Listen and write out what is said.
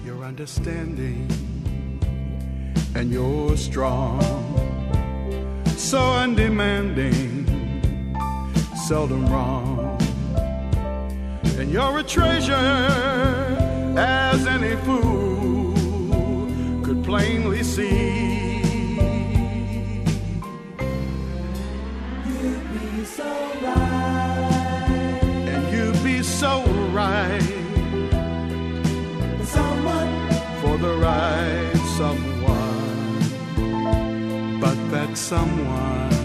You're understanding and you're strong, so undemanding, seldom wrong. And you're a treasure, as any fool could plainly see. You'd be so right, and you'd be so right, someone for the right someone, but that someone